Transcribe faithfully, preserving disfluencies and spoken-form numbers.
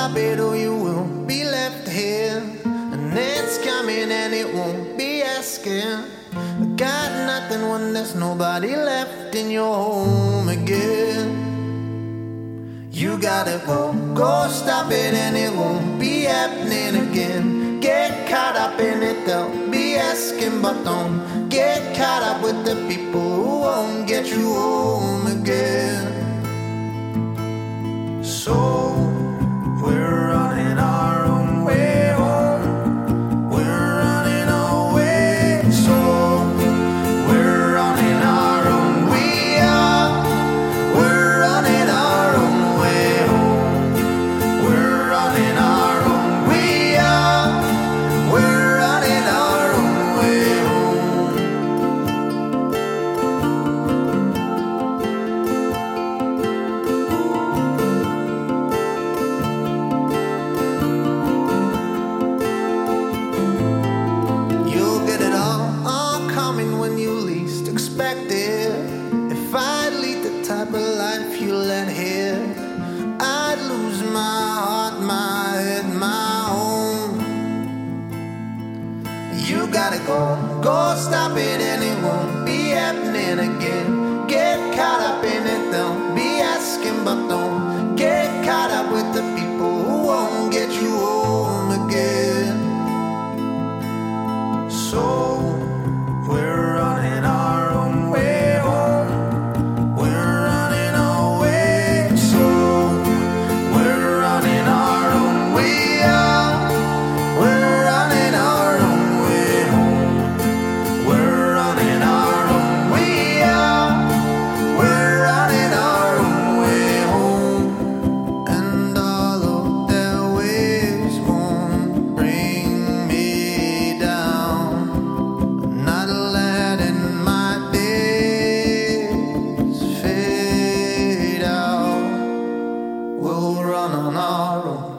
stop it or you will be left here. And it's coming and it won't be asking. I got nothing when there's nobody left in your home again. You gotta go, go stop it and it won't be happening again. Get caught up in it, they'll be asking, but don't get caught up with the people who won't get you home again. So we're running our own way home. We're running away. So we're running our own. We are. We're running our own way home. We're running our own. We are. We're running our own way home. You'll get it all, all coming when you least expect it. If I lead the type of life you led here, I'd lose my heart, my head, my home. You gotta go, go stop it and it won't be happening again. Get caught up in it, they'll be asking, but don't get caught up with the people who won't get you home again. So we're running our own way home. We're running away. So we're running our own. We are. We're running our own way home. We're running our own. We are. We're running our own way home. And all of their ways won't bring me down. Not letting my days fade out. We'll run on our own.